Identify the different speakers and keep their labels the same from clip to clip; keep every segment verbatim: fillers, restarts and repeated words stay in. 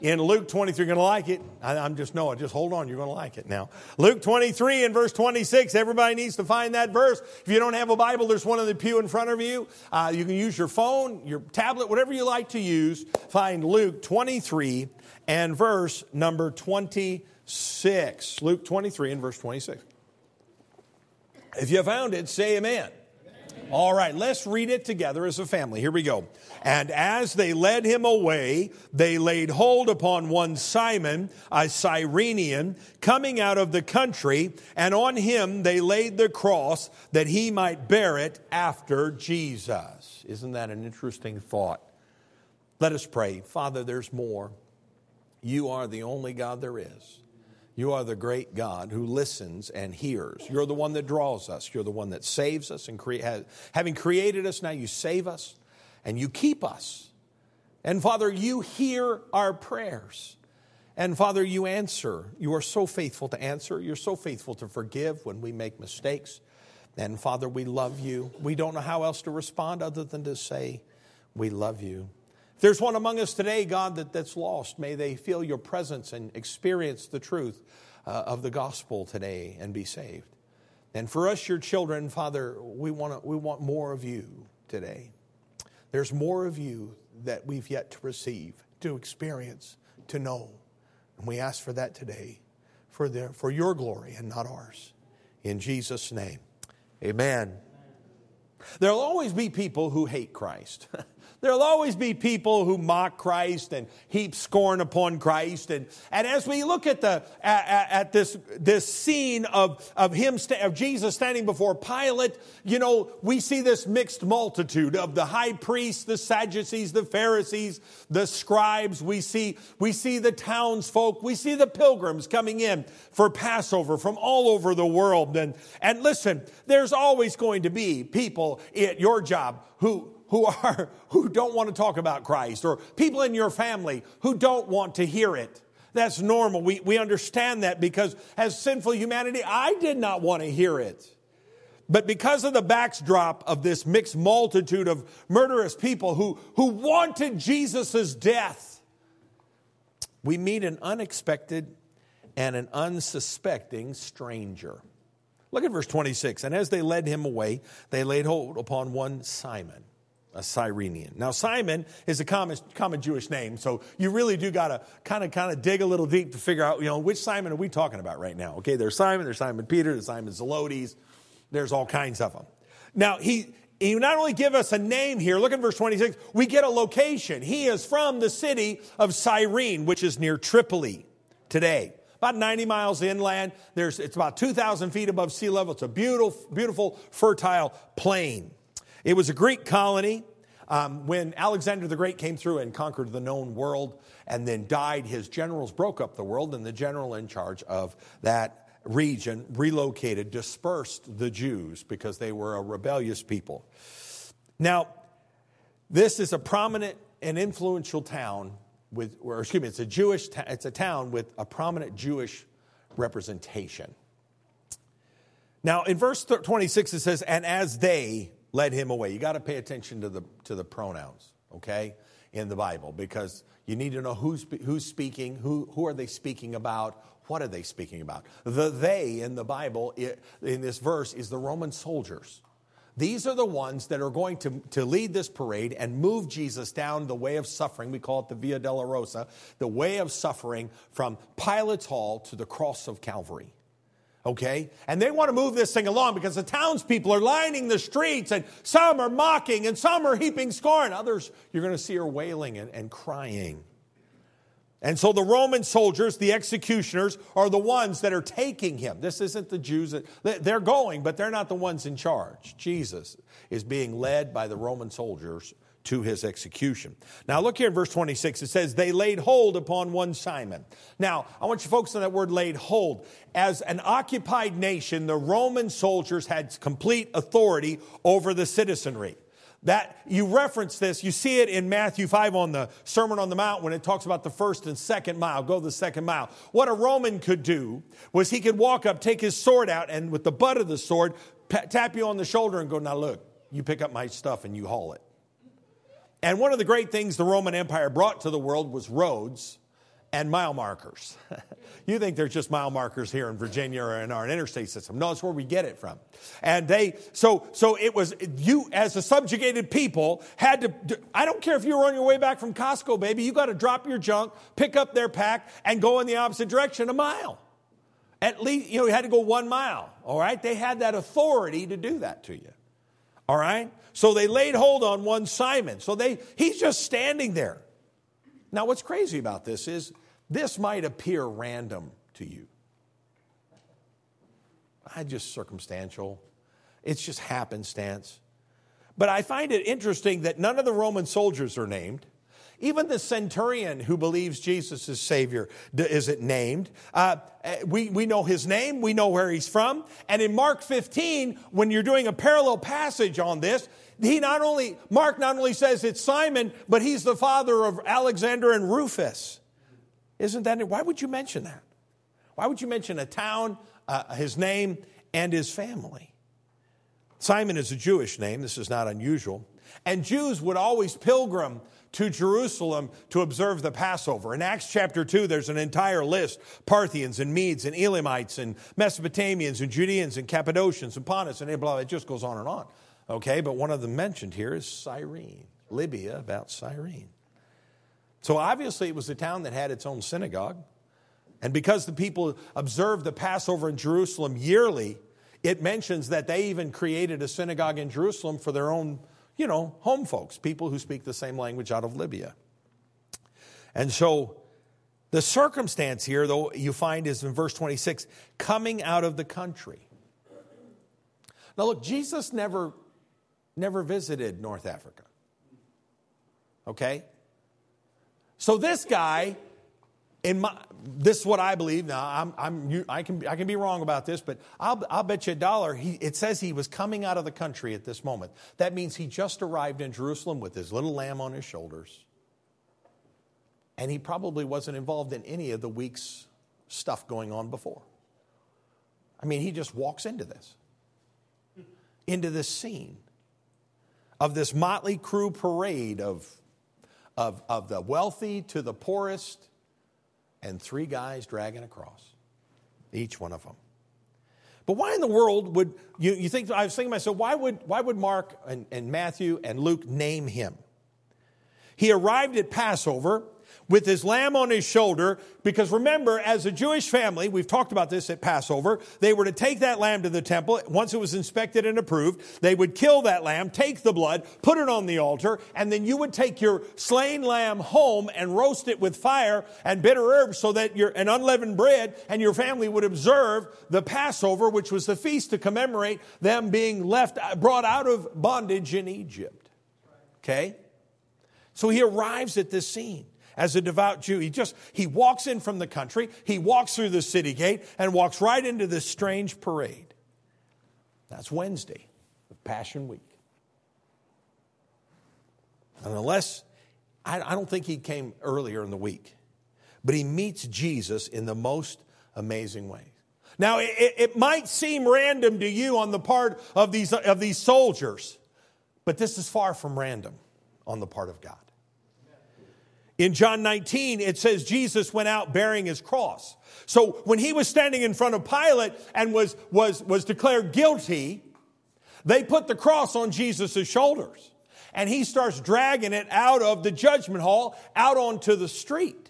Speaker 1: In Luke twenty-three, you're going to like it. I, I'm just, no, just hold on. You're going to like it now. Luke twenty-three and verse twenty-six. Everybody needs to find that verse. If you don't have a Bible, there's one in the pew in front of you. Uh, you can use your phone, your tablet, whatever you like to use. Find Luke twenty-three and verse number twenty-six. Luke twenty-three and verse twenty-six. If you found it, say amen. All right, let's read it together as a family. Here we go. And as they led him away, they laid hold upon one Simon, a Cyrenian, coming out of the country, and on him they laid the cross that he might bear it after Jesus. Isn't that an interesting thought? Let us pray. Father, there's more. You are the only God there is. You are the great God who listens and hears. You're the one that draws us. You're the one that saves us. And cre- has, having created us, now you save us and you keep us. And Father, you hear our prayers. And Father, you answer. You are so faithful to answer. You're so faithful to forgive when we make mistakes. And Father, we love you. We don't know how else to respond other than to say, we love you. If there's one among us today, God, that, that's lost, may they feel your presence and experience the truth uh, of the gospel today and be saved. And for us, your children, Father, we want we want more of you today. There's more of you that we've yet to receive, to experience, to know. And we ask for that today, for, the, for your glory and not ours. In Jesus' name, amen. There'll always be people who hate Christ. There'll always be people who mock Christ and heap scorn upon Christ. And, and as we look at the at, at this this scene of of him of Jesus standing before Pilate, you know, we see this mixed multitude of the high priests, the Sadducees, the Pharisees, the scribes. We see we see the townsfolk. We see the pilgrims coming in for Passover from all over the world. And and listen, there's always going to be people at your job who. who are who don't want to talk about Christ, or people in your family who don't want to hear it. That's normal. We we understand that because as sinful humanity, I did not want to hear it. But because of the backdrop of this mixed multitude of murderous people who, who wanted Jesus' death, we meet an unexpected and an unsuspecting stranger. Look at verse twenty-six. And as they led him away, they laid hold upon one Simon, a Cyrenian. Now, Simon is a common, common Jewish name, so you really do got to kind of kind of dig a little deep to figure out, you know, which Simon are we talking about right now? Okay, there's Simon, there's Simon Peter, there's Simon Zelotes, there's all kinds of them. Now, he, he not only give us a name here, look at verse twenty-six, we get a location. He is from the city of Cyrene, which is near Tripoli today. About ninety miles inland. There's, it's about two thousand feet above sea level. It's a beautiful, beautiful, fertile plain. It was a Greek colony. Um, when Alexander the Great came through and conquered the known world and then died, his generals broke up the world, and the general in charge of that region relocated, dispersed the Jews because they were a rebellious people. Now, this is a prominent and influential town with, or excuse me, it's a Jewish, ta- it's a town with a prominent Jewish representation. Now, in verse twenty-six, it says, and as they led him away. You got to pay attention to the to the pronouns, okay, in the Bible, because you need to know who's who's speaking, who who are they speaking about, what are they speaking about. The they in the Bible, in this verse, is the Roman soldiers. These are the ones that are going to, to lead this parade and move Jesus down the way of suffering. We call it the Via Dolorosa, the way of suffering from Pilate's Hall to the cross of Calvary. Okay? And they want to move this thing along because the townspeople are lining the streets, and some are mocking and some are heaping scorn. Others, you're going to see are wailing and, and crying. And so the Roman soldiers, the executioners, are the ones that are taking him. This isn't the Jews. That, they're going, but they're not the ones in charge. Jesus is being led by the Roman soldiers to his execution. Now look here in verse twenty-six. It says, they laid hold upon one Simon. Now, I want you to focus on that word laid hold. As an occupied nation, the Roman soldiers had complete authority over the citizenry. That you reference this, you see it in Matthew five on the Sermon on the Mount when it talks about the first and second mile, go the second mile. What a Roman could do was he could walk up, take his sword out, and with the butt of the sword, tap you on the shoulder and go, now look, you pick up my stuff and you haul it. And one of the great things the Roman Empire brought to the world was roads and mile markers. You think there's just mile markers here in Virginia or in our interstate system. No, it's where we get it from. And they, so, so it was, you as a subjugated people had to, I don't care if you were on your way back from Costco, baby, you got to drop your junk, pick up their pack, and go in the opposite direction a mile. At least, you know, you had to go one mile, all right? They had that authority to do that to you, all right? So they laid hold on one Simon. So they, he's just standing there. Now, what's crazy about this is this might appear random to you. I just circumstantial. It's just happenstance. But I find it interesting that none of the Roman soldiers are named. Even the centurion who believes Jesus is Savior isn't named. Uh, we, we know his name. We know where he's from. And in Mark fifteen, when you're doing a parallel passage on this, he not only, Mark not only says it's Simon, but he's the father of Alexander and Rufus. Isn't that it? Why would you mention that? Why would you mention a town, uh, his name, and his family? Simon is a Jewish name. This is not unusual. And Jews would always pilgrim to Jerusalem to observe the Passover. In Acts chapter two, there's an entire list. Parthians and Medes and Elamites and Mesopotamians and Judeans and Cappadocians and Pontus and blah, blah, it just goes on and on. Okay, but one of them mentioned here is Cyrene, Libya, about Cyrene. So obviously it was a town that had its own synagogue. And because the people observed the Passover in Jerusalem yearly, it mentions that they even created a synagogue in Jerusalem for their own, you know, home folks, people who speak the same language out of Libya. And so the circumstance here, though, you find is in verse twenty-six, coming out of the country. Now look, Jesus never, never visited North Africa. Okay? So this guy, in my, this is what I believe. Now, I'm, I'm, I can, I can be wrong about this, but I'll, I'll bet you a dollar. He, it says he was coming out of the country at this moment. That means he just arrived in Jerusalem with his little lamb on his shoulders, and he probably wasn't involved in any of the week's stuff going on before. I mean, he just walks into this, into this scene of this motley crew parade of, of, of the wealthy to the poorest, and three guys dragging a cross, each one of them. But why in the world would, you, you think, I was thinking to myself, why would, why would Mark and, and Matthew and Luke name him? He arrived at Passover with his lamb on his shoulder, because remember, as a Jewish family, we've talked about this at Passover, they were to take that lamb to the temple. Once it was inspected and approved, they would kill that lamb, take the blood, put it on the altar, and then you would take your slain lamb home and roast it with fire and bitter herbs so that your and unleavened bread, and your family would observe the Passover, which was the feast to commemorate them being left, brought out of bondage in Egypt. Okay? So he arrives at this scene. As a devout Jew, he just, he walks in from the country, he walks through the city gate, and walks right into this strange parade. That's Wednesday, the Passion Week. And unless, I, I don't think he came earlier in the week, but he meets Jesus in the most amazing way. Now, it, it might seem random to you on the part of these, of these soldiers, but this is far from random on the part of God. In John nineteen, it says Jesus went out bearing his cross. So when he was standing in front of Pilate and was, was, was declared guilty, they put the cross on Jesus' shoulders. And he starts dragging it out of the judgment hall, out onto the street.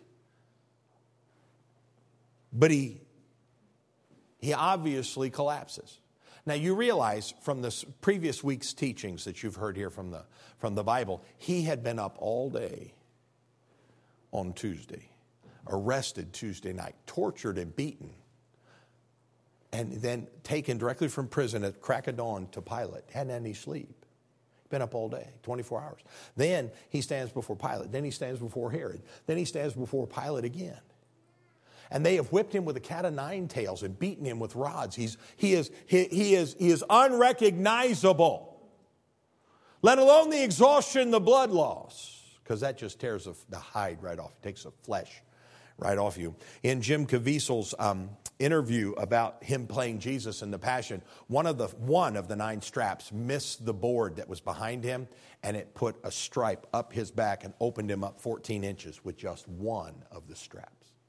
Speaker 1: But he, he obviously collapses. Now you realize from this previous week's teachings that you've heard here from the, from the Bible, he had been up all day on Tuesday, arrested Tuesday night, tortured and beaten, and then taken directly from prison at crack of dawn to Pilate. Hadn't had any sleep. Been up all day, twenty-four hours. Then he stands before Pilate. Then he stands before Herod. Then he stands before Pilate again. And they have whipped him with a cat of nine tails and beaten him with rods. He's, he, is, he, he, is, he is unrecognizable, let alone the exhaustion, the blood loss. Because that just tears the hide right off. It takes the flesh right off you. In Jim Caviezel's um, interview about him playing Jesus in the Passion, one of the one of the nine straps missed the board that was behind him, and it put a stripe up his back and opened him up fourteen inches with just one of the straps.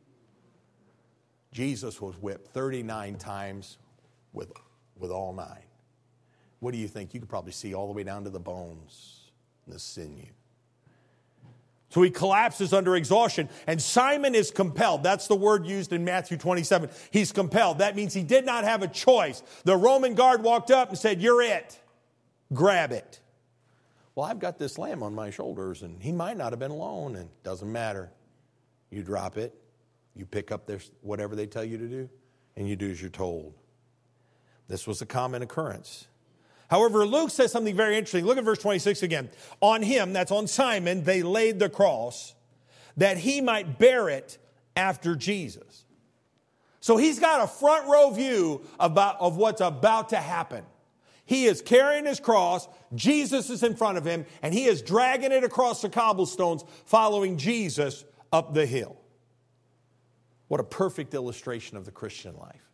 Speaker 1: Jesus was whipped thirty-nine times with, with all nine. What do you think? You could probably see all the way down to the bones and the sinew. So he collapses under exhaustion, and Simon is compelled. That's the word used in Matthew twenty-seven. He's compelled. That means he did not have a choice. The Roman guard walked up and said, "You're it. Grab it." Well, I've got this lamb on my shoulders, and he might not have been alone, and it doesn't matter. You drop it, you pick up this, whatever they tell you to do, and you do as you're told. This was a common occurrence. However, Luke says something very interesting. Look at verse twenty-six again. On him, that's on Simon, they laid the cross that he might bear it after Jesus. So he's got a front row view about, of what's about to happen. He is carrying his cross, Jesus is in front of him, and he is dragging it across the cobblestones, following Jesus up the hill. What a perfect illustration of the Christian life.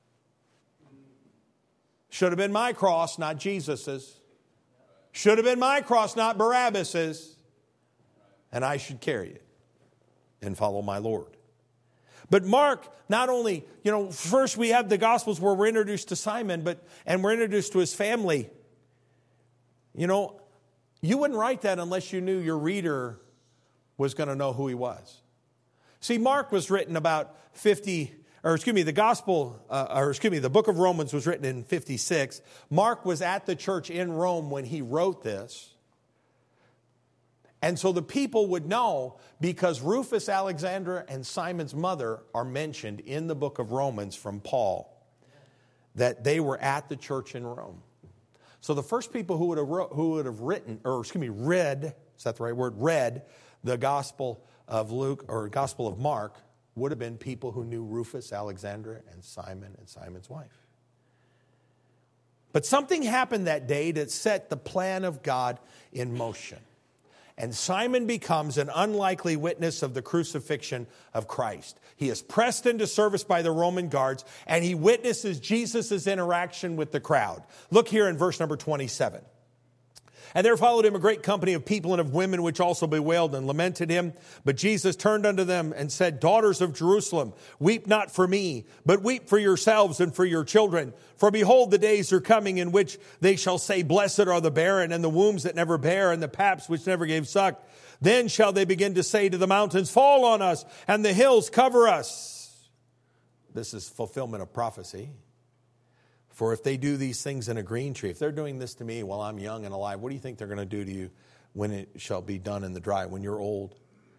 Speaker 1: Should have been my cross, not Jesus's. Should have been my cross, not Barabbas's. And I should carry it and follow my Lord. But Mark, not only, you know, first we have the Gospels where we're introduced to Simon, but and we're introduced to his family. You know, you wouldn't write that unless you knew your reader was going to know who he was. See, Mark was written about fifty, or excuse me, the Gospel, uh, or excuse me, the book of Romans was written in fifty-six. Mark was at the church in Rome when he wrote this. And so the people would know because Rufus, Alexander, and Simon's mother are mentioned in the book of Romans from Paul, that they were at the church in Rome. So the first people who would have, wrote, who would have written, or excuse me, read, is that the right word, read the Gospel of Luke, or Gospel of Mark, would have been people who knew Rufus, Alexander, and Simon, and Simon's wife. But something happened that day that set the plan of God in motion. And Simon becomes an unlikely witness of the crucifixion of Christ. He is pressed into service by the Roman guards, and he witnesses Jesus' interaction with the crowd. Look here in verse number twenty-seven. And there followed him a great company of people and of women, which also bewailed and lamented him. But Jesus turned unto them and said, Daughters of Jerusalem, weep not for me, but weep for yourselves and for your children. For behold, the days are coming in which they shall say, Blessed are the barren, and the wombs that never bare, and the paps which never gave suck. Then shall they begin to say to the mountains, Fall on us, and the hills cover us. This is fulfillment of prophecy. For if they do these things in a green tree, if they're doing this to me while I'm young and alive, what do you think they're going to do to you when it shall be done in the dry, when you're old?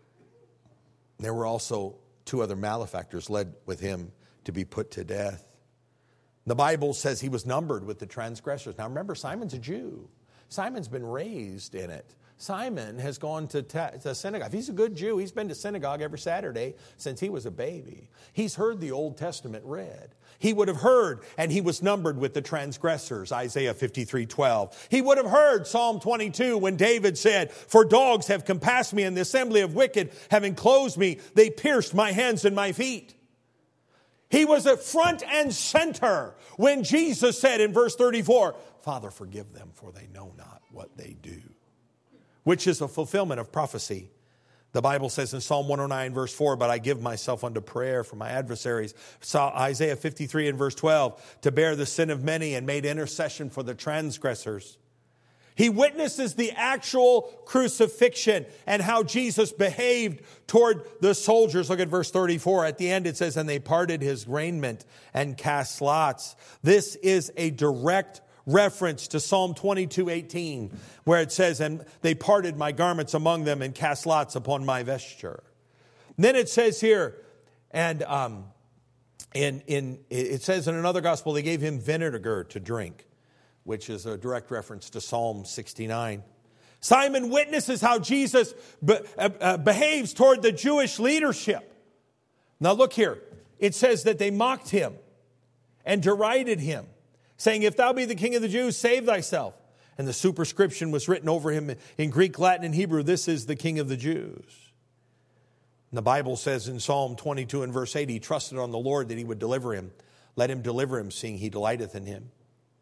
Speaker 1: There were also two other malefactors led with him to be put to death. The Bible says he was numbered with the transgressors. Now remember, Simon's a Jew. Simon's been raised in it. Simon has gone to, ta- to synagogue. If he's a good Jew, he's been to synagogue every Saturday since he was a baby. He's heard the Old Testament read. He would have heard, and he was numbered with the transgressors, Isaiah fifty-three twelve. He would have heard Psalm twenty-two when David said, For dogs have compassed me, and the assembly of wicked have enclosed me. They pierced my hands and my feet. He was at front and center when Jesus said in verse thirty-four, Father, forgive them, for they know not what they do. Which is a fulfillment of prophecy. The Bible says in Psalm one oh nine, verse four, But I give myself unto prayer for my adversaries. Saw Isaiah fifty-three and verse twelve, To bear the sin of many and made intercession for the transgressors. He witnesses the actual crucifixion and how Jesus behaved toward the soldiers. Look at verse thirty-four. At the end it says, And they parted his raiment and cast lots. This is a direct reference to Psalm twenty-two eighteen, where it says, And they parted my garments among them and cast lots upon my vesture. And then it says here, and um, in, in it says in another gospel, they gave him vinegar to drink, which is a direct reference to Psalm sixty-nine. Simon witnesses how Jesus be, uh, uh, behaves toward the Jewish leadership. Now look here. It says that they mocked him and derided him, saying, If thou be the king of the Jews, save thyself. And the superscription was written over him in Greek, Latin, and Hebrew, This is the king of the Jews. And the Bible says in Psalm twenty-two and verse eight, He trusted on the Lord that he would deliver him. Let him deliver him, seeing he delighteth in him.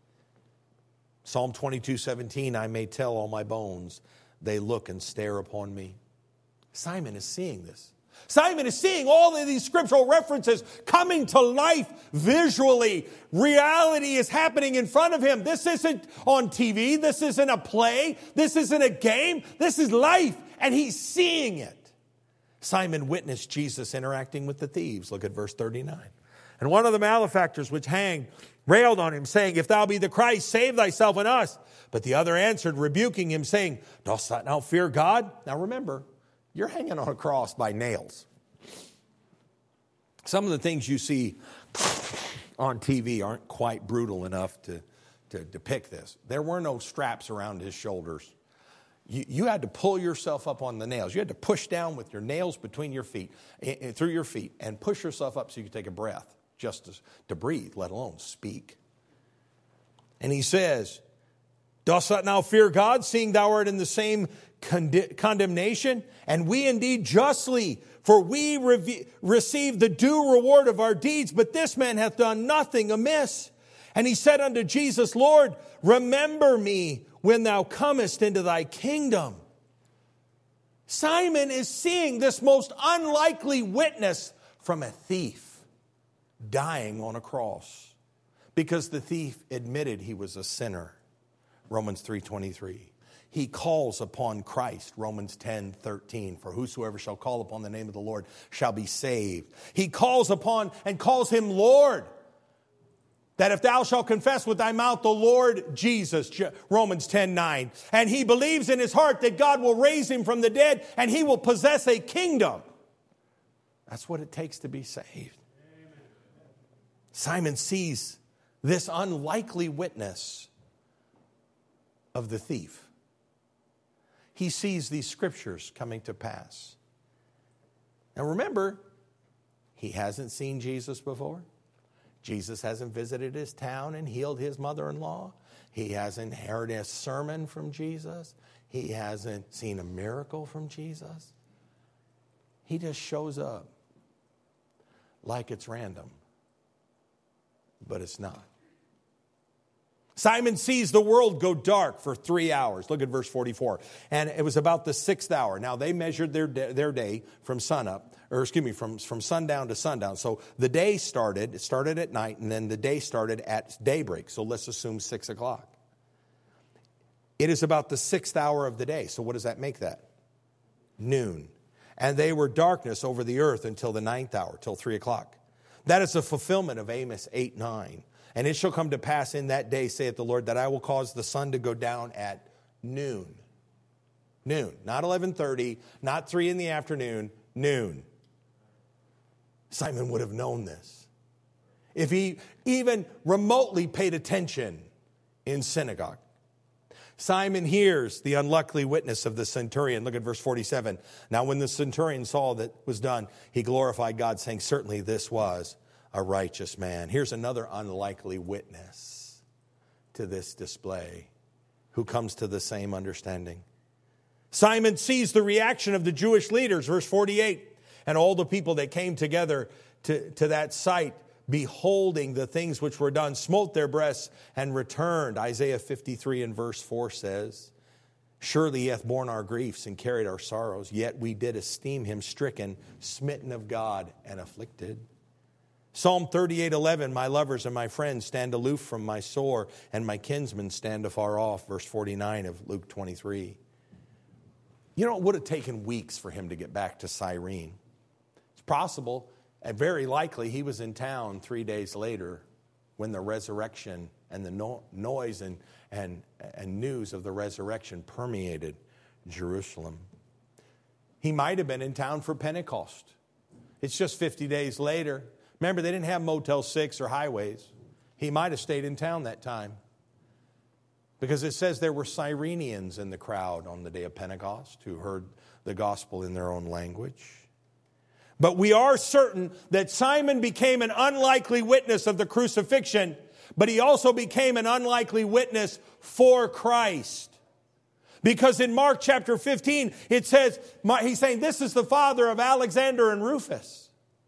Speaker 1: Psalm twenty-two seventeen, I may tell all my bones, they look and stare upon me. Simon is seeing this. Simon is seeing all of these scriptural references coming to life visually. Reality is happening in front of him. This isn't on T V. This isn't a play. This isn't a game. This is life, and he's seeing it. Simon witnessed Jesus interacting with the thieves. Look at verse thirty-nine. And one of the malefactors which hanged railed on him, saying, If thou be the Christ, save thyself and us. But the other answered, rebuking him, saying, Dost thou now fear God? Now remember, you're hanging on a cross by nails. Some of the things you see on T V aren't quite brutal enough to, to depict this. There were no straps around his shoulders. You, you had to pull yourself up on the nails. You had to push down with your nails between your feet, through your feet, and push yourself up so you could take a breath, just to, to breathe, let alone speak. And he says, Dost thou now fear God, seeing thou art in the same Condi- condemnation, and we indeed justly, for we re- receive the due reward of our deeds, but this man hath done nothing amiss. And he said unto Jesus, Lord, remember me when thou comest into thy kingdom. Simon is seeing this most unlikely witness from a thief dying on a cross, because the thief admitted he was a sinner. Romans three twenty-three. He calls upon Christ, Romans ten thirteen. For whosoever shall call upon the name of the Lord shall be saved. He calls upon and calls him Lord. That if thou shalt confess with thy mouth the Lord Jesus, Romans ten nine. And he believes in his heart that God will raise him from the dead and he will possess a kingdom. That's what it takes to be saved. Amen. Simon sees this unlikely witness of the thief. He sees these scriptures coming to pass. Now remember, he hasn't seen Jesus before. Jesus hasn't visited his town and healed his mother-in-law. He hasn't heard a sermon from Jesus. He hasn't seen a miracle from Jesus. He just shows up like it's random, but it's not. Simon sees the world go dark for three hours. Look at verse forty-four. And it was about the sixth hour. Now they measured their day, their day from sunup, or excuse me, from, from sundown to sundown. So the day started, it started at night, and then the day started at daybreak. So let's assume six o'clock. It is about the sixth hour of the day. So what does that make that? Noon. And they were darkness over the earth until the ninth hour, till three o'clock. That is a fulfillment of Amos eight nine. And it shall come to pass in that day, saith the Lord, that I will cause the sun to go down at noon. Noon. Not eleven thirty, not three in the afternoon, noon. Simon would have known this if he even remotely paid attention in synagogue. Simon hears the unlucky witness of the centurion. Look at verse forty-seven. Now when the centurion saw that was done, he glorified God, saying, certainly this was a righteous man. Here's another unlikely witness to this display who comes to the same understanding. Simon sees the reaction of the Jewish leaders, verse forty-eight, and all the people that came together to, to that sight, beholding the things which were done, smote their breasts and returned. Isaiah fifty-three and verse four says, surely he hath borne our griefs and carried our sorrows, yet we did esteem him stricken, smitten of God, and afflicted. Psalm thirty-eight eleven, my lovers and my friends stand aloof from my sore, and my kinsmen stand afar off. Verse forty-nine of Luke twenty-three. You know, it would have taken weeks for him to get back to Cyrene. It's possible, and very likely, he was in town three days later when the resurrection and the no- noise and, and, and news of the resurrection permeated Jerusalem. He might have been in town for Pentecost. It's just fifty days later. Remember, they didn't have Motel six or highways. He might have stayed in town that time. Because it says there were Cyrenians in the crowd on the day of Pentecost who heard the gospel in their own language. But we are certain that Simon became an unlikely witness of the crucifixion, but he also became an unlikely witness for Christ. Because in Mark chapter fifteen, it says, he's saying, this is the father of Alexander and Rufus.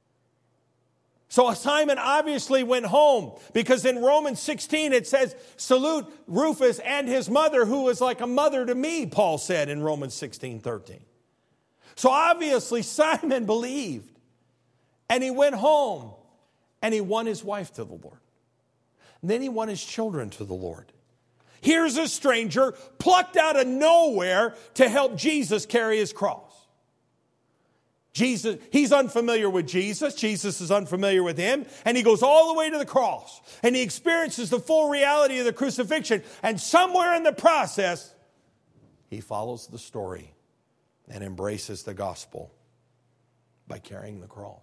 Speaker 1: So Simon obviously went home, because in Romans sixteen it says, salute Rufus and his mother, who was like a mother to me, Paul said in Romans sixteen thirteen. So obviously Simon believed. And he went home and he won his wife to the Lord. And then he won his children to the Lord. Here's a stranger plucked out of nowhere to help Jesus carry his cross. Jesus, he's unfamiliar with Jesus. Jesus is unfamiliar with him. And he goes all the way to the cross. And he experiences the full reality of the crucifixion. And somewhere in the process, he follows the story and embraces the gospel by carrying the cross.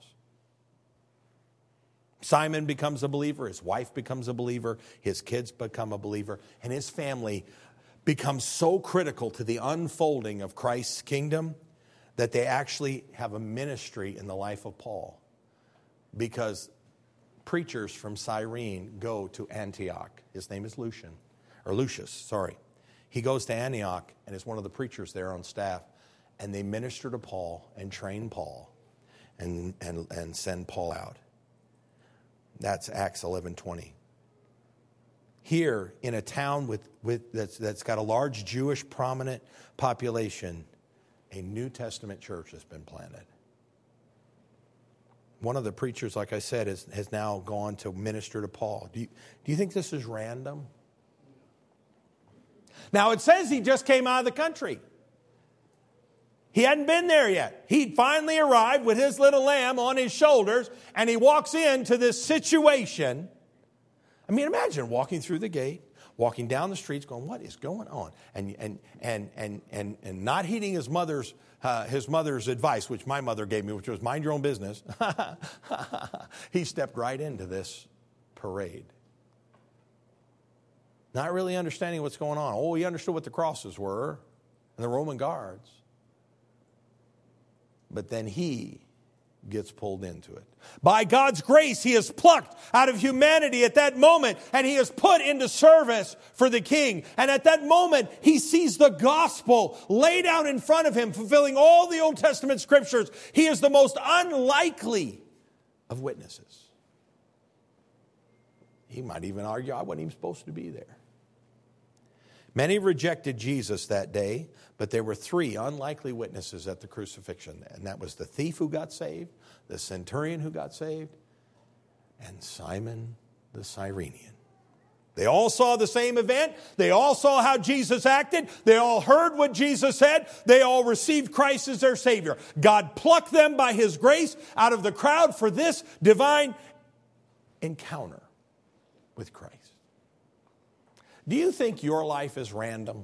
Speaker 1: Simon becomes a believer. His wife becomes a believer. His kids become a believer. And his family becomes so critical to the unfolding of Christ's kingdom that they actually have a ministry in the life of Paul, because preachers from Cyrene go to Antioch. His name is Lucian, or Lucius, sorry. He goes to Antioch and is one of the preachers there on staff, and they minister to Paul and train Paul and, and, and send Paul out. That's Acts eleven twenty. Here, in a town with, with that's, that's got a large Jewish prominent population, a New Testament church has been planted. One of the preachers, like I said, is, has now gone to minister to Paul. Do you, do you think this is random? Now, it says he just came out of the country. He hadn't been there yet. He'd finally arrived with his little lamb on his shoulders, and he walks into this situation. I mean, imagine walking through the gate, walking down the streets, going, "What is going on?" And and and and and and not heeding his mother's uh, his mother's advice, which my mother gave me, which was mind your own business. He stepped right into this parade, not really understanding what's going on. Oh, he understood what the crosses were and the Roman guards. But then he gets pulled into it. By God's grace, he is plucked out of humanity at that moment, and he is put into service for the king. And at that moment, he sees the gospel laid out in front of him, fulfilling all the Old Testament scriptures. He is the most unlikely of witnesses. He might even argue, I wasn't even supposed to be there. Many rejected Jesus that day, but there were three unlikely witnesses at the crucifixion. And that was the thief who got saved, the centurion who got saved, and Simon the Cyrenian. They all saw the same event. They all saw how Jesus acted. They all heard what Jesus said. They all received Christ as their Savior. God plucked them by His grace out of the crowd for this divine encounter with Christ. Do you think your life is random?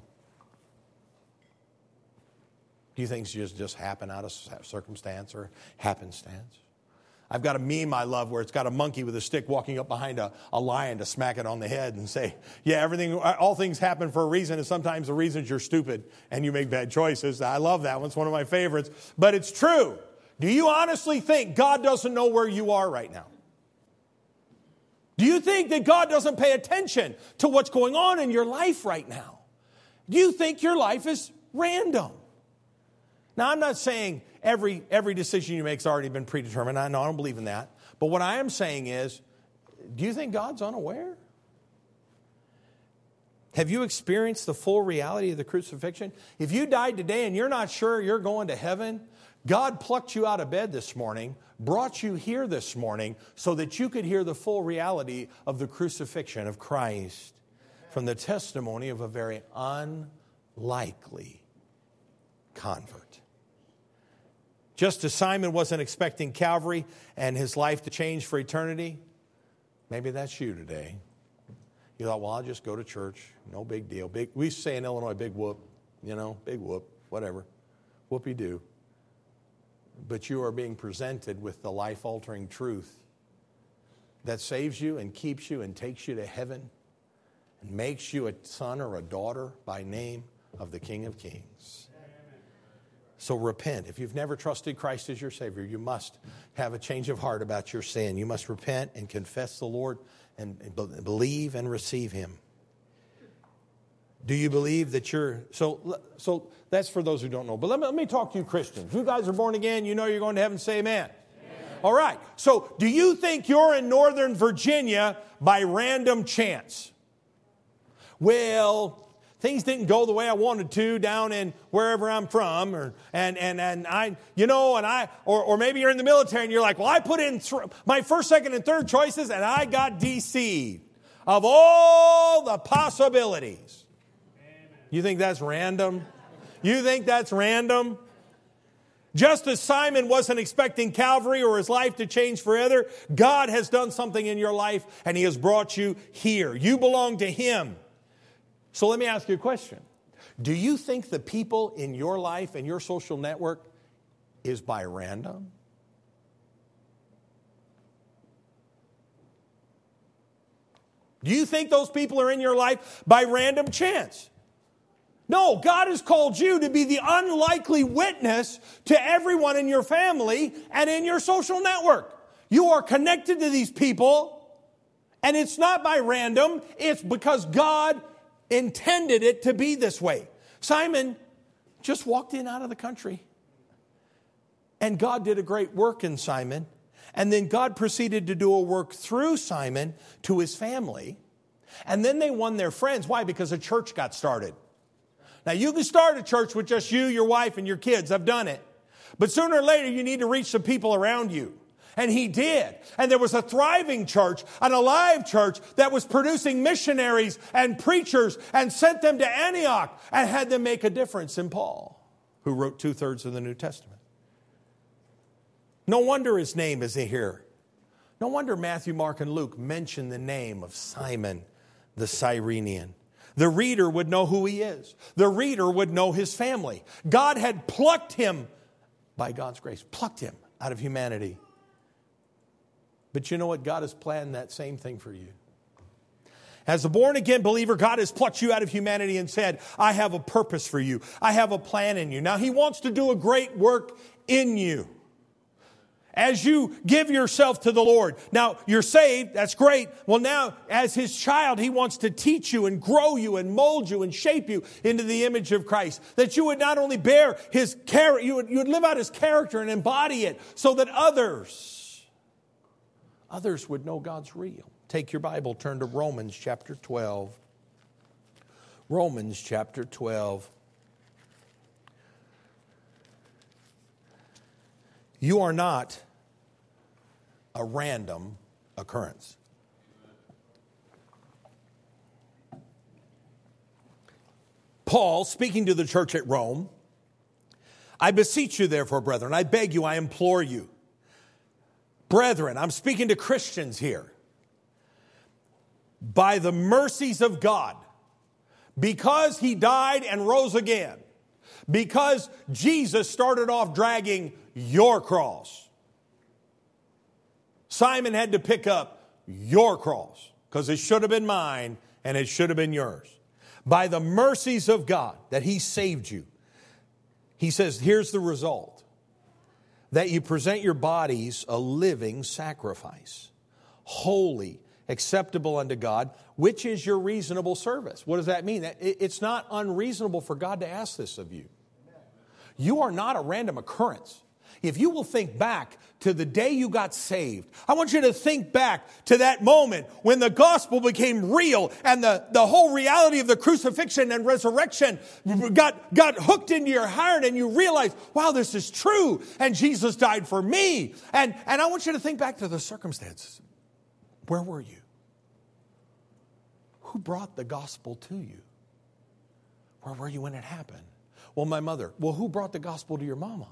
Speaker 1: Do you think things just, just happen out of circumstance or happenstance? I've got a meme I love where it's got a monkey with a stick walking up behind a, a lion to smack it on the head and say, yeah, everything, all things happen for a reason, and sometimes the reasons you're stupid and you make bad choices. I love that one. It's one of my favorites. But it's true. Do you honestly think God doesn't know where you are right now? Do you think that God doesn't pay attention to what's going on in your life right now? Do you think your life is random? Now, I'm not saying every, every decision you make has already been predetermined. I know I don't believe in that. But what I am saying is, do you think God's unaware? Have you experienced the full reality of the crucifixion? If you died today and you're not sure you're going to heaven, God plucked you out of bed this morning, brought you here this morning so that you could hear the full reality of the crucifixion of Christ from the testimony of a very unlikely convert. Just as Simon wasn't expecting Calvary and his life to change for eternity, maybe that's you today. You thought, well, I'll just go to church. No big deal. Big, we used to say in Illinois, big whoop. You know, big whoop, whatever. Whoopie-doo. But you are being presented with the life-altering truth that saves you and keeps you and takes you to heaven and makes you a son or a daughter by name of the King of Kings. So repent. If you've never trusted Christ as your Savior, you must have a change of heart about your sin. You must repent and confess the Lord and believe and receive Him. Do you believe that you're... So so that's for those who don't know. But let me, let me talk to you Christians. You guys are born again. You know you're going to heaven. Say amen. Amen. All right. So do you think you're in Northern Virginia by random chance? Well, things didn't go the way I wanted to down in wherever I'm from, or and and and I, you know, and I, or or maybe you're in the military and you're like, well, I put in th- my first, second, and third choices, and I got deceived of all the possibilities. Amen. You think that's random? You think that's random? Just as Simon wasn't expecting Calvary or his life to change forever, God has done something in your life, and He has brought you here. You belong to Him. So let me ask you a question. Do you think the people in your life and your social network is by random? Do you think those people are in your life by random chance? No, God has called you to be the unlikely witness to everyone in your family and in your social network. You are connected to these people, and it's not by random. It's because God intended it to be this way. Simon just walked in out of the country, and God did a great work in Simon. And then God proceeded to do a work through Simon to his family. And then they won their friends. Why? Because a church got started. Now, you can start a church with just you, your wife, and your kids. I've done it. But sooner or later, you need to reach the people around you. And he did. And there was a thriving church, an alive church that was producing missionaries and preachers and sent them to Antioch and had them make a difference in Paul, who wrote two-thirds of the New Testament. No wonder his name is here. No wonder Matthew, Mark, and Luke mention the name of Simon the Cyrenian. The reader would know who he is. The reader would know his family. God had plucked him, by God's grace, plucked him out of humanity. But you know what? God has planned that same thing for you. As a born-again believer, God has plucked you out of humanity and said, I have a purpose for you. I have a plan in you. Now, He wants to do a great work in you. As you give yourself to the Lord. Now, you're saved. That's great. Well, now, as His child, He wants to teach you and grow you and mold you and shape you into the image of Christ. That you would not only bear His character, you would, you would live out His character and embody it so that others, others would know God's real. Take your Bible, turn to Romans chapter twelve. Romans chapter twelve. You are not a random occurrence. Paul, speaking to the church at Rome, I beseech you therefore, brethren, I beg you, I implore you. Brethren, I'm speaking to Christians here. By the mercies of God, because He died and rose again, because Jesus started off dragging your cross. Simon had to pick up your cross because it should have been mine and it should have been yours. By the mercies of God that He saved you, He says, here's the result. That you present your bodies a living sacrifice, holy, acceptable unto God, which is your reasonable service. What does that mean? It's not unreasonable for God to ask this of you. You are not a random occurrence. If you will think back to the day you got saved, I want you to think back to that moment when the gospel became real and the, the whole reality of the crucifixion and resurrection got, got hooked into your heart and you realized, wow, this is true and Jesus died for me. And, and I want you to think back to the circumstances. Where were you? Who brought the gospel to you? Where were you when it happened? Well, my mother. Well, who brought the gospel to your mama?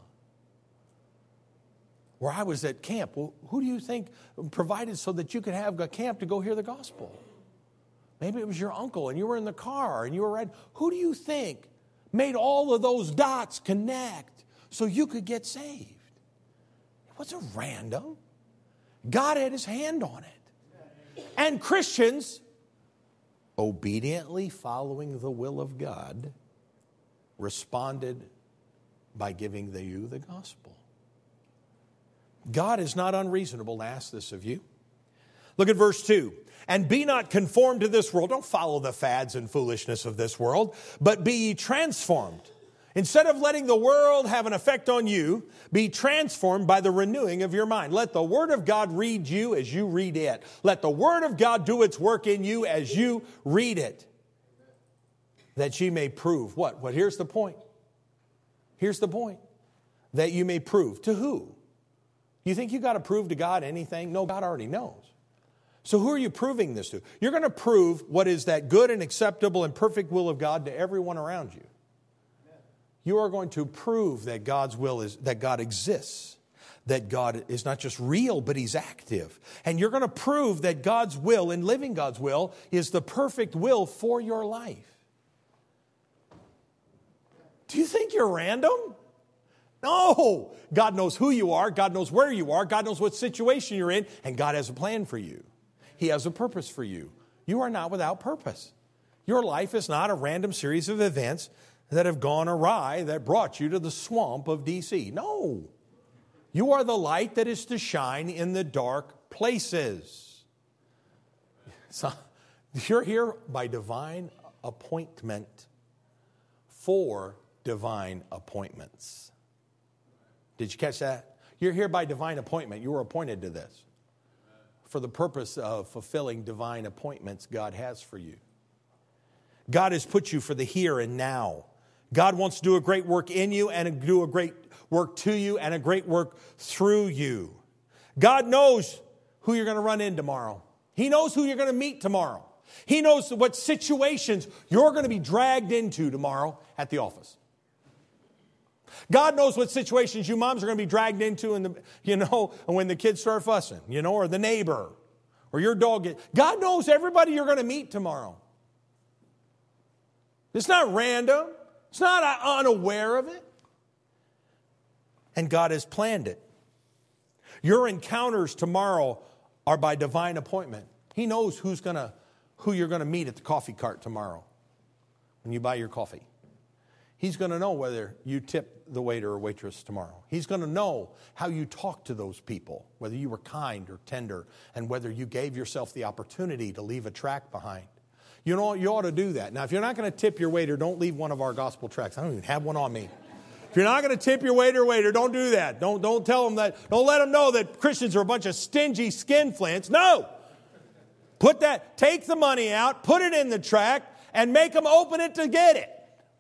Speaker 1: Where I was at camp. Well, who do you think provided so that you could have a camp to go hear the gospel? Maybe it was your uncle and you were in the car and you were riding. Who do you think made all of those dots connect so you could get saved? It wasn't random. God had His hand on it. And Christians, obediently following the will of God, responded by giving you the gospel. God is not unreasonable to ask this of you. Look at verse two. And be not conformed to this world. Don't follow the fads and foolishness of this world, but be ye transformed. Instead of letting the world have an effect on you, be transformed by the renewing of your mind. Let the Word of God read you as you read it. Let the Word of God do its work in you as you read it. That ye may prove what? What? Here's the point. Here's the point. That you may prove. To who? You think you got to prove to God anything? No, God already knows. So who are you proving this to? You're going to prove what is that good and acceptable and perfect will of God to everyone around you. You are going to prove that God's will is, that God exists. That God is not just real, but He's active. And you're going to prove that God's will and living God's will is the perfect will for your life. Do you think you're random? No. God knows who you are. God knows where you are. God knows what situation you're in. And God has a plan for you. He has a purpose for you. You are not without purpose. Your life is not a random series of events that have gone awry that brought you to the swamp of D C. No. You are the light that is to shine in the dark places. So, you're here by divine appointment for divine appointments. Did you catch that? You're here by divine appointment. You were appointed to this for the purpose of fulfilling divine appointments God has for you. God has put you for the here and now. God wants to do a great work in you and do a great work to you and a great work through you. God knows who you're going to run in tomorrow. He knows who you're going to meet tomorrow. He knows what situations you're going to be dragged into tomorrow at the office. God knows what situations you moms are going to be dragged into, in the, you know, when the kids start fussing, you know, or the neighbor, or your dog. Get, God knows everybody you're going to meet tomorrow. It's not random. It's not unaware of it. And God has planned it. Your encounters tomorrow are by divine appointment. He knows who's gonna, who you're going to meet at the coffee cart tomorrow when you buy your coffee. He's going to know whether you tip the waiter or waitress tomorrow. He's going to know how you talk to those people, whether you were kind or tender, and whether you gave yourself the opportunity to leave a tract behind. You know, you ought to do that. Now, if you're not going to tip your waiter, don't leave one of our gospel tracts. I don't even have one on me. If you're not going to tip your waiter, waiter, don't do that. Don't, don't tell them that. Don't let them know that Christians are a bunch of stingy skinflints. No. Put that, take the money out, put it in the tract, and make them open it to get it.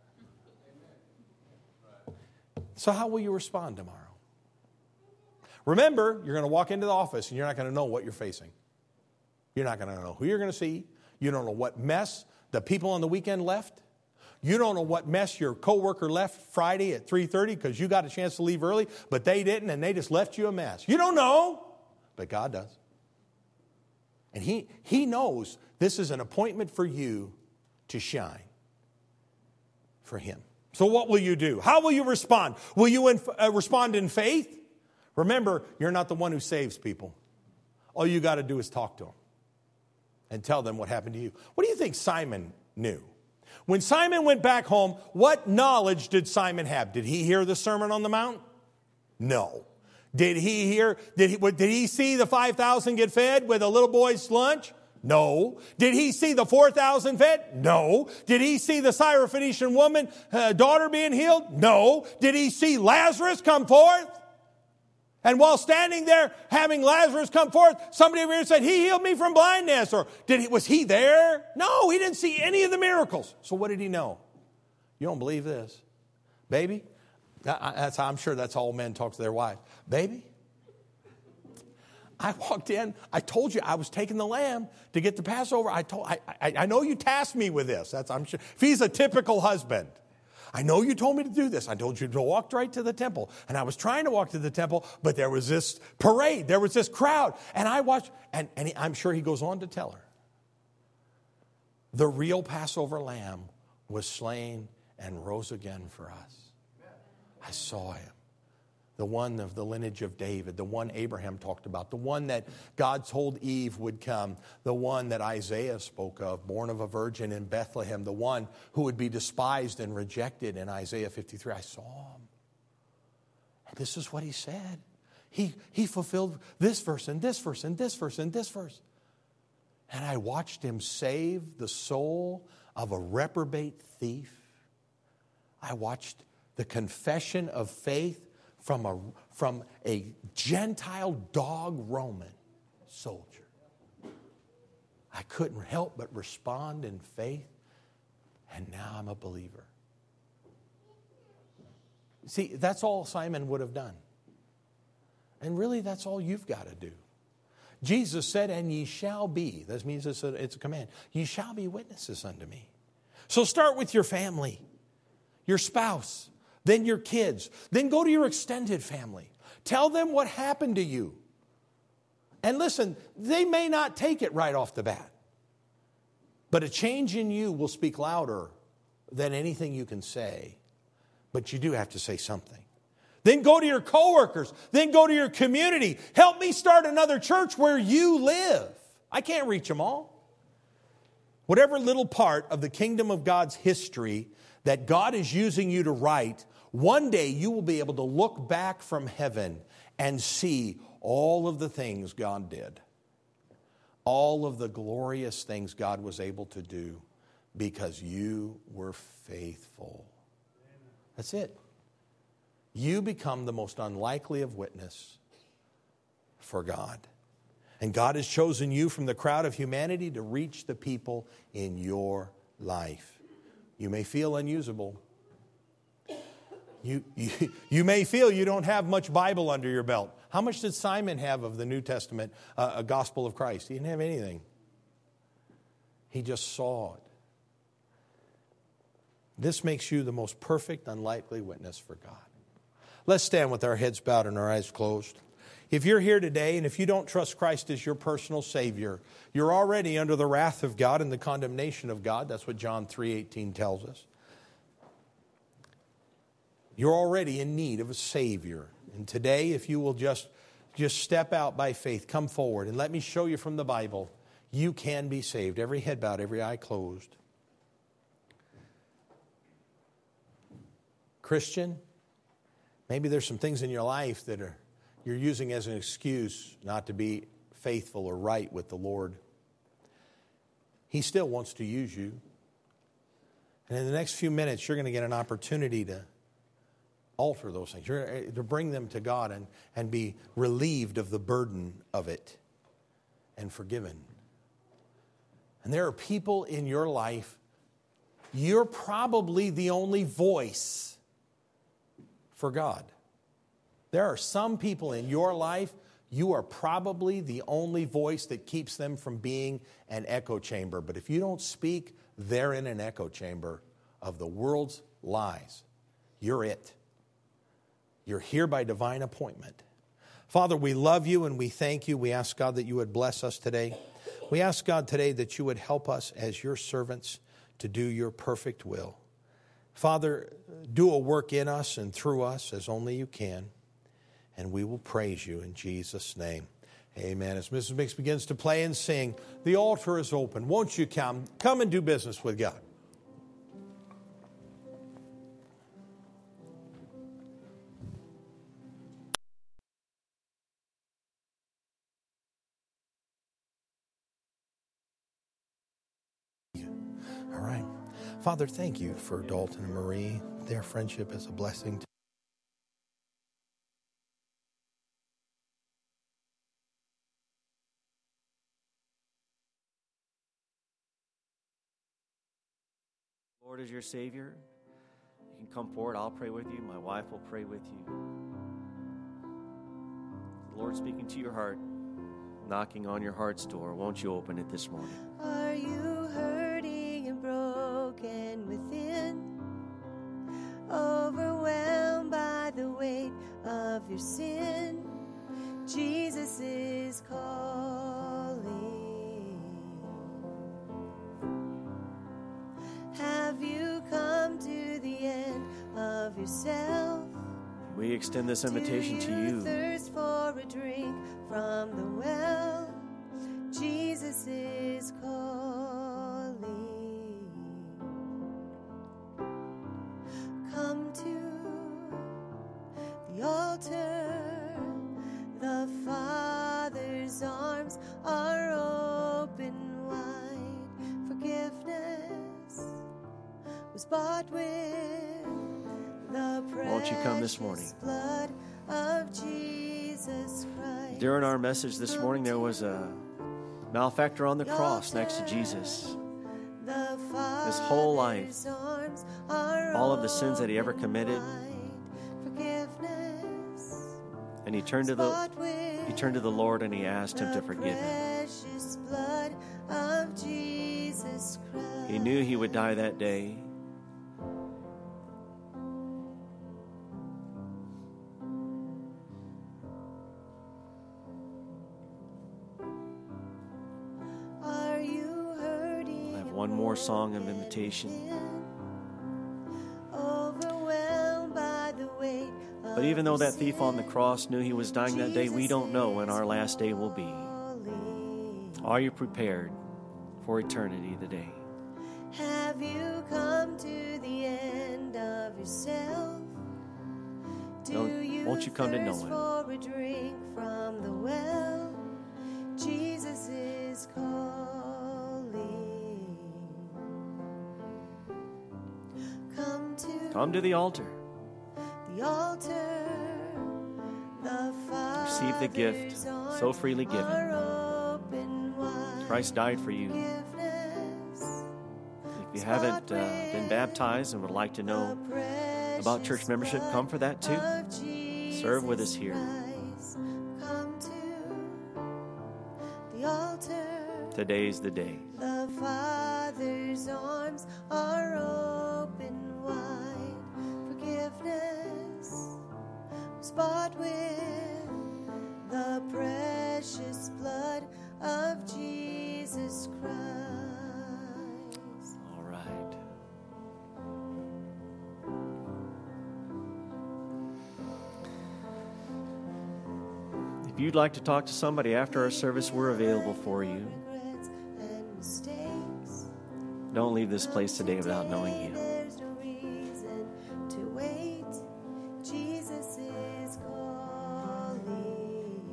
Speaker 1: So how will you respond tomorrow? Remember, you're going to walk into the office and you're not going to know what you're facing. You're not going to know who you're going to see. You don't know what mess the people on the weekend left. You don't know what mess your coworker left Friday at three thirty because you got a chance to leave early, but they didn't, and they just left you a mess. You don't know, but God does. And He, he knows this is an appointment for you to shine for Him. So what will you do? How will you respond? Will you inf- uh, respond in faith? Remember, you're not the one who saves people. All you got to do is talk to them and tell them what happened to you. What do you think Simon knew? When Simon went back home, what knowledge did Simon have? Did he hear the Sermon on the Mount? No. Did he hear, did he, did he see the five thousand get fed with a little boy's lunch? No. Did he see the four thousand fed? No. Did he see the Syrophoenician woman, uh, daughter being healed? No. Did he see Lazarus come forth? And while standing there having Lazarus come forth, somebody over here said, he healed me from blindness. Or did he, was he there? No, he didn't see any of the miracles. So what did he know? You don't believe this? Baby, that's, I'm sure that's how all men talk to their wives. Baby, I walked in. I told you I was taking the lamb to get the Passover. I told. I, I, I know you tasked me with this. That's I'm sure. If he's a typical husband. I know you told me to do this. I told you to walk right to the temple. And I was trying to walk to the temple, but there was this parade. There was this crowd. And I watched, and, and he, I'm sure he goes on to tell her. The real Passover lamb was slain and rose again for us. I saw him. The one of the lineage of David, the one Abraham talked about, the one that God told Eve would come, the one that Isaiah spoke of, born of a virgin in Bethlehem, the one who would be despised and rejected in Isaiah fifty-three. I saw him. And this is what he said. He, he fulfilled this verse and this verse and this verse and this verse. And I watched him save the soul of a reprobate thief. I watched the confession of faith From a, from a Gentile dog Roman soldier. I couldn't help but respond in faith and now I'm a believer. See, that's all Simon would have done. And really, that's all you've got to do. Jesus said, and ye shall be. That means it's a, it's a command. Ye shall be witnesses unto me. So start with your family, your spouse, then your kids. Then go to your extended family. Tell them what happened to you. And listen, they may not take it right off the bat. But a change in you will speak louder than anything you can say. But you do have to say something. Then go to your coworkers. Then go to your community. Help me start another church where you live. I can't reach them all. Whatever little part of the kingdom of God's history that God is using you to write, one day you will be able to look back from heaven and see all of the things God did. All of the glorious things God was able to do because you were faithful. That's it. You become the most unlikely of witness for God. And God has chosen you from the crowd of humanity to reach the people in your life. You may feel unusable. You, you, you may feel you don't have much Bible under your belt. How much did Simon have of the New Testament, uh, a gospel of Christ? He didn't have anything. He just saw it. This makes you the most perfect, unlikely witness for God. Let's stand with our heads bowed and our eyes closed. If you're here today and if you don't trust Christ as your personal Savior, you're already under the wrath of God and the condemnation of God. That's what John three eighteen tells us. You're already in need of a Savior. And today, if you will just, just step out by faith, come forward, and let me show you from the Bible, you can be saved. Every head bowed, every eye closed. Christian, maybe there's some things in your life that are you're using as an excuse not to be faithful or right with the Lord. He still wants to use you. And in the next few minutes, you're going to get an opportunity to alter those things, you're, to bring them to God and, and be relieved of the burden of it and forgiven. And there are people in your life, you're probably the only voice for God. There are some people in your life, you are probably the only voice that keeps them from being an echo chamber. But if you don't speak, they're in an echo chamber of the world's lies. You're it. You're here by divine appointment. Father, we love you and we thank you. We ask, God, that you would bless us today. We ask, God, today that you would help us as your servants to do your perfect will. Father, do a work in us and through us as only you can. And we will praise you in Jesus' name. Amen. As Missus Mix begins to play and sing, the altar is open. Won't you come? Come and do business with God. All right. Father, thank you for Dalton and Marie. Their friendship is a blessing to
Speaker 2: Lord is your Savior. You can come forward. I'll pray with you. My wife will pray with you. The Lord speaking to your heart, knocking on your heart's door. Won't you open it this morning?
Speaker 3: Are you hurting and broken within? Overwhelmed by the weight of your sin? Jesus is calling. Have you come to the end of yourself?
Speaker 2: We extend this invitation
Speaker 3: Do
Speaker 2: to you.
Speaker 3: Thirst for a drink from the well? Jesus is calling. Come to the altar. The Father's arms are open wide. Forgiveness was bought with the
Speaker 2: Won't you come this morning?
Speaker 3: precious blood of Jesus Christ.
Speaker 2: During our message this morning, there was a malefactor on the cross next to Jesus. his whole life, all of the sins that he ever committed. And he turned to the he turned to the Lord and he asked him to forgive him. He knew he would die that day. One more song of invitation. But even though that thief on the cross knew he was dying that day, we don't know when our last day will be. Are you prepared for eternity today?
Speaker 3: Have you come to the end of yourself? Do you
Speaker 2: won't you come to know
Speaker 3: thirst
Speaker 2: him?
Speaker 3: For a drink from the well? Jesus is calling. Come to,
Speaker 2: Come to the altar.
Speaker 3: the altar. The
Speaker 2: Receive the gift so freely given.
Speaker 3: open wide.
Speaker 2: Christ died for you.
Speaker 3: Forgiveness,
Speaker 2: If you haven't uh, been baptized and would like to know about church membership, come for that too. Serve with us here.
Speaker 3: come to the altar.
Speaker 2: Today's the day.
Speaker 3: The Father's arms are open wide. Forgiveness was bought with the precious blood of Jesus Christ.
Speaker 2: All right. If you'd like to talk to somebody after our service, we're available for you.
Speaker 3: Regrets and mistakes.
Speaker 2: Don't leave this place today without knowing Him.
Speaker 3: There's no reason to wait. Jesus is calling.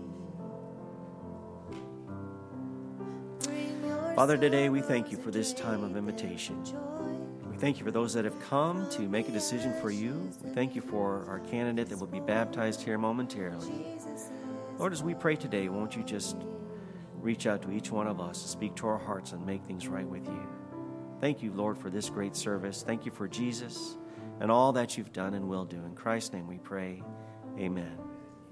Speaker 3: Bring your
Speaker 2: Father, today we thank you for this time of invitation.
Speaker 3: joy.
Speaker 2: We thank you for those that have come to make a decision for you. We thank you for our candidate that will be baptized here momentarily.
Speaker 3: Jesus is
Speaker 2: Lord, as we pray today, won't you just reach out to each one of us, speak to our hearts, and make things right with you. Thank you, Lord, for this great service. Thank you for Jesus and all that you've done and will do. In Christ's name we pray. Amen.